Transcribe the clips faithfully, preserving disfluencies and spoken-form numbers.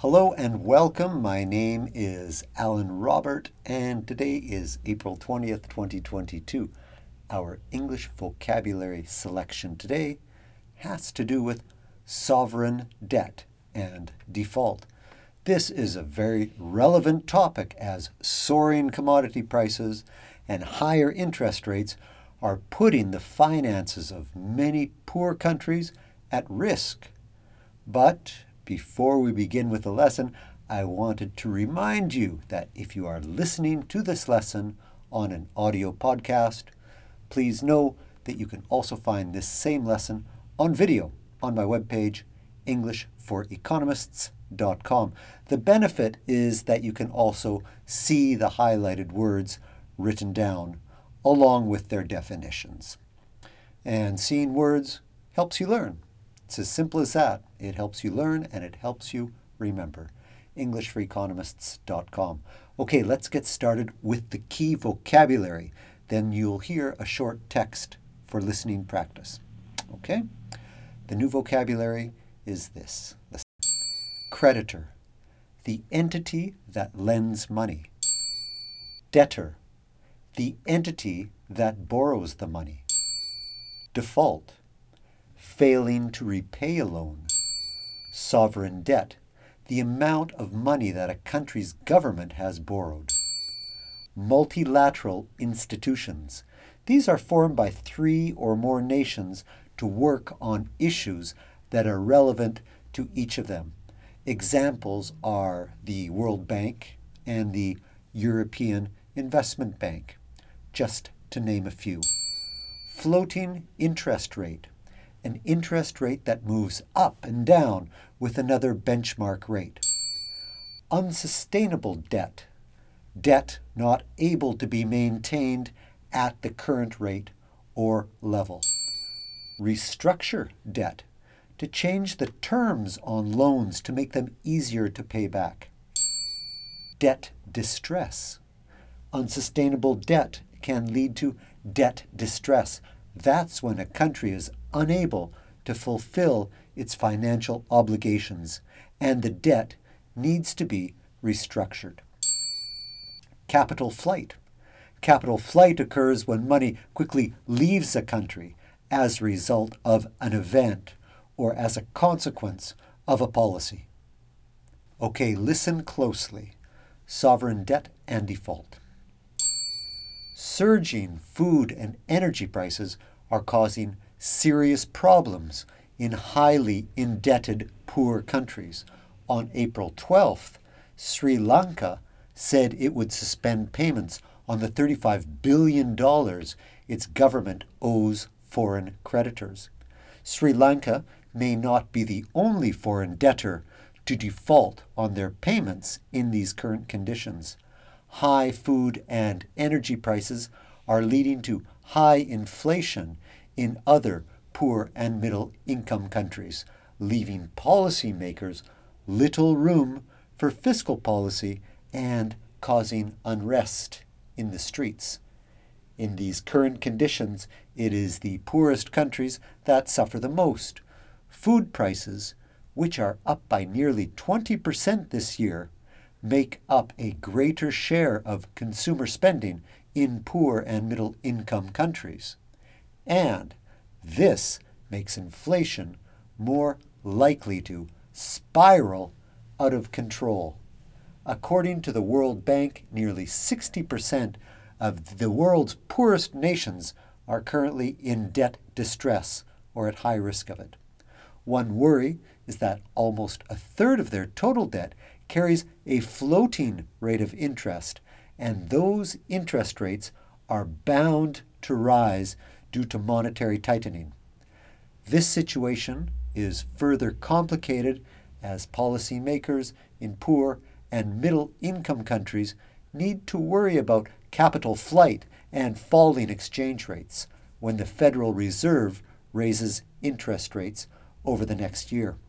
Hello and welcome. My name is Alan Robert, and today is April twentieth, twenty twenty-two. Our English vocabulary selection today has to do with sovereign debt and default. This is a very relevant topic as soaring commodity prices and higher interest rates are putting the finances of many poor countries at risk. But before we begin with the lesson, I wanted to remind you that if you are listening to this lesson on an audio podcast, please know that you can also find this same lesson on video on my webpage, english for economists dot com. The benefit is that you can also see the highlighted words written down along with their definitions. And seeing words helps you learn. It's as simple as that. It helps you learn and it helps you remember. english for economists dot com. Okay, let's get started with the key vocabulary. Then you'll hear a short text for listening practice. Okay? The new vocabulary is this. Listen. Creditor, the entity that lends money. Debtor, the entity that borrows the money. Default, failing to repay a loan. Sovereign debt, the amount of money that a country's government has borrowed. Multilateral institutions, these are formed by three or more nations to work on issues that are relevant to each of them. Examples are the World Bank and the European Investment Bank, just to name a few. Floating interest rate, an interest rate that moves up and down with another benchmark rate. Unsustainable debt, debt not able to be maintained at the current rate or level. Restructure debt, to change the terms on loans to make them easier to pay back. Debt distress, unsustainable debt can lead to debt distress. That's when a country is unable to fulfill its financial obligations and the debt needs to be restructured. Capital flight. Capital flight occurs when money quickly leaves a country as a result of an event or as a consequence of a policy. Okay, listen closely. Sovereign debt and default. Surging food and energy prices are causing serious problems in highly indebted poor countries. On April twelfth, Sri Lanka said it would suspend payments on the thirty-five billion dollars its government owes foreign creditors. Sri Lanka may not be the only foreign debtor to default on their payments in these current conditions. High food and energy prices are leading to high inflation in other poor and middle income countries, leaving policymakers little room for fiscal policy and causing unrest in the streets. In these current conditions, it is the poorest countries that suffer the most. Food prices, which are up by nearly twenty percent this year, make up a greater share of consumer spending in poor and middle income countries. And this makes inflation more likely to spiral out of control. According to the World Bank, nearly sixty percent of the world's poorest nations are currently in debt distress or at high risk of it. One worry is that almost a third of their total debt carries a floating rate of interest, and those interest rates are bound to rise due to monetary tightening. This situation is further complicated as policymakers in poor and middle income countries need to worry about capital flight and falling exchange rates when the Federal Reserve raises interest rates over the next year.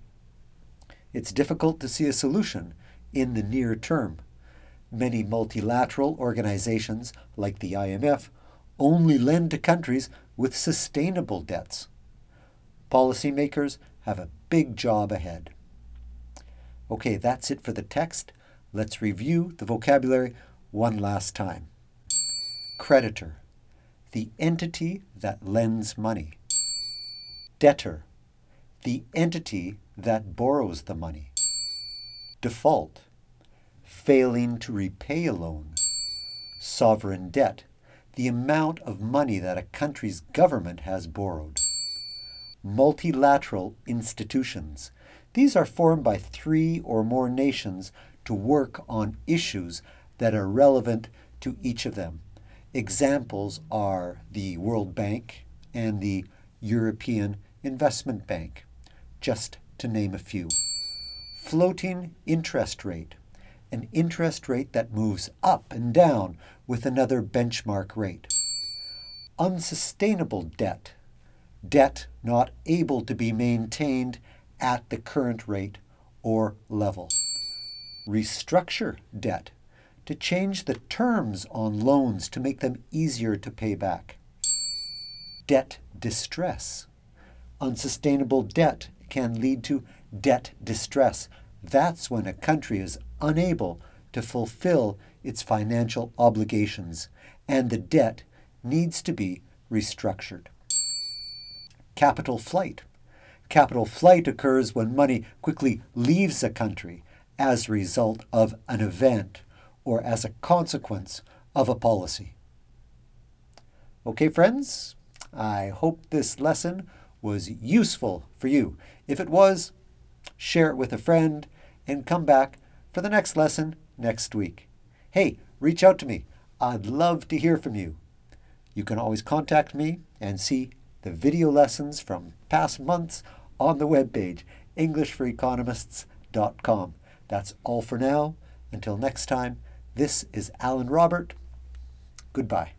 It's difficult to see a solution in the near term. Many multilateral organizations, like the I M F, only lend to countries with sustainable debts. Policymakers have a big job ahead. Okay, that's it for the text. Let's review the vocabulary one last time. Creditor, the entity that lends money. Debtor, the entity that borrows the money. Default, failing to repay a loan. Sovereign debt, the amount of money that a country's government has borrowed. Multilateral institutions, these are formed by three or more nations to work on issues that are relevant to each of them. Examples are the World Bank and the European Investment Bank, just to name a few. Floating interest rate, an interest rate that moves up and down with another benchmark rate. Unsustainable debt, debt not able to be maintained at the current rate or level. Restructure debt, to change the terms on loans to make them easier to pay back. Debt distress, unsustainable debt can lead to debt distress. That's when a country is unable to fulfill its financial obligations and the debt needs to be restructured. Capital flight. Capital flight occurs when money quickly leaves a country as a result of an event or as a consequence of a policy. Okay, friends, I hope this lesson was useful for you. If it was, share it with a friend and come back for the next lesson next week. Hey, reach out to me. I'd love to hear from you. You can always contact me and see the video lessons from past months on the webpage, english for economists dot com. That's all for now. Until next time, this is Alan Robert. Goodbye.